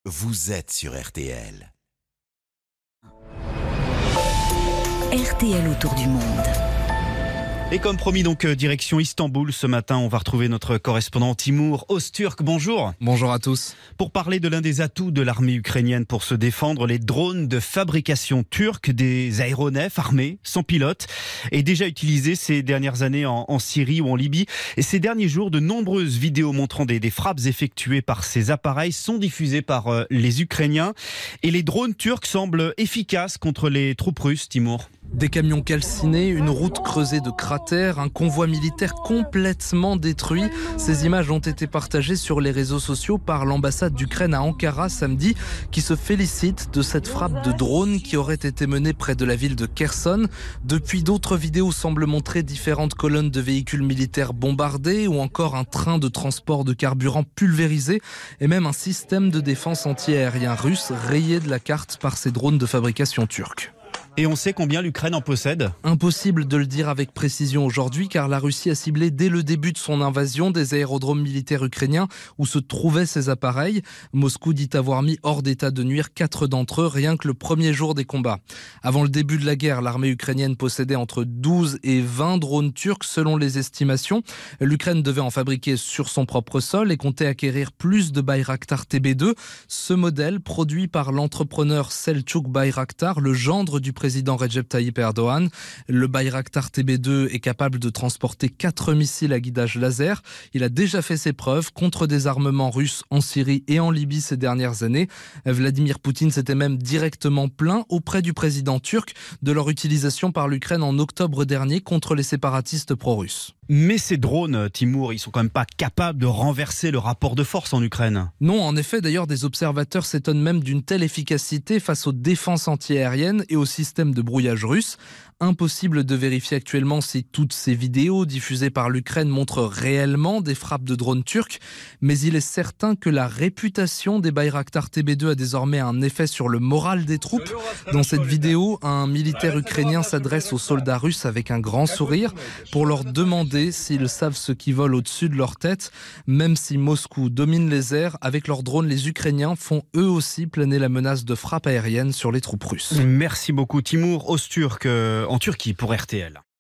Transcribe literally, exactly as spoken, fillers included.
Vous êtes sur R T L. R T L autour du monde. Et comme promis, donc direction Istanbul ce matin, on va retrouver notre correspondant Timur Öztürk. Bonjour. Bonjour à tous. Pour parler de l'un des atouts de l'armée ukrainienne pour se défendre, les drones de fabrication turque, des aéronefs armés sans pilote, et déjà utilisés ces dernières années en, en Syrie ou en Libye. Et ces derniers jours, de nombreuses vidéos montrant des, des frappes effectuées par ces appareils sont diffusées par euh, les Ukrainiens. Et les drones turcs semblent efficaces contre les troupes russes, Timur. Des camions calcinés, une route creusée de cratères, un convoi militaire complètement détruit. Ces images ont été partagées sur les réseaux sociaux par l'ambassade d'Ukraine à Ankara samedi, qui se félicite de cette frappe de drone qui aurait été menée près de la ville de Kherson. Depuis, d'autres vidéos semblent montrer différentes colonnes de véhicules militaires bombardés ou encore un train de transport de carburant pulvérisé et même un système de défense anti-aérien russe rayé de la carte par ces drones de fabrication turque. Et on sait combien l'Ukraine en possède ? Impossible de le dire avec précision aujourd'hui car la Russie a ciblé dès le début de son invasion des aérodromes militaires ukrainiens où se trouvaient ces appareils. Moscou dit avoir mis hors d'état de nuire quatre d'entre eux rien que le premier jour des combats. Avant le début de la guerre, l'armée ukrainienne possédait entre douze et vingt drones turcs selon les estimations. L'Ukraine devait en fabriquer sur son propre sol et comptait acquérir plus de Bayraktar T B deux. Ce modèle, produit par l'entrepreneur Selçuk Bayraktar, le gendre du président Recep Tayyip Erdogan. Le Bayraktar T B deux est capable de transporter quatre missiles à guidage laser. Il a déjà fait ses preuves contre des armements russes en Syrie et en Libye ces dernières années. Vladimir Poutine s'était même directement plaint auprès du président turc de leur utilisation par l'Ukraine en octobre dernier contre les séparatistes pro-russes. Mais ces drones, Timur, ils sont quand même pas capables de renverser le rapport de force en Ukraine. Non, en effet, d'ailleurs, des observateurs s'étonnent même d'une telle efficacité face aux défenses antiaériennes et au système de brouillage russe. Impossible de vérifier actuellement si toutes ces vidéos diffusées par l'Ukraine montrent réellement des frappes de drones turcs, mais il est certain que la réputation des Bayraktar T B deux a désormais un effet sur le moral des troupes. Dans cette vidéo, un militaire ukrainien s'adresse aux soldats russes avec un grand sourire pour leur demander s'ils savent ce qui vole au-dessus de leur tête. Même si Moscou domine les airs, avec leurs drones, les Ukrainiens font eux aussi planer la menace de frappe aérienne sur les troupes russes. Merci beaucoup Timur Öztürk en Turquie pour R T L.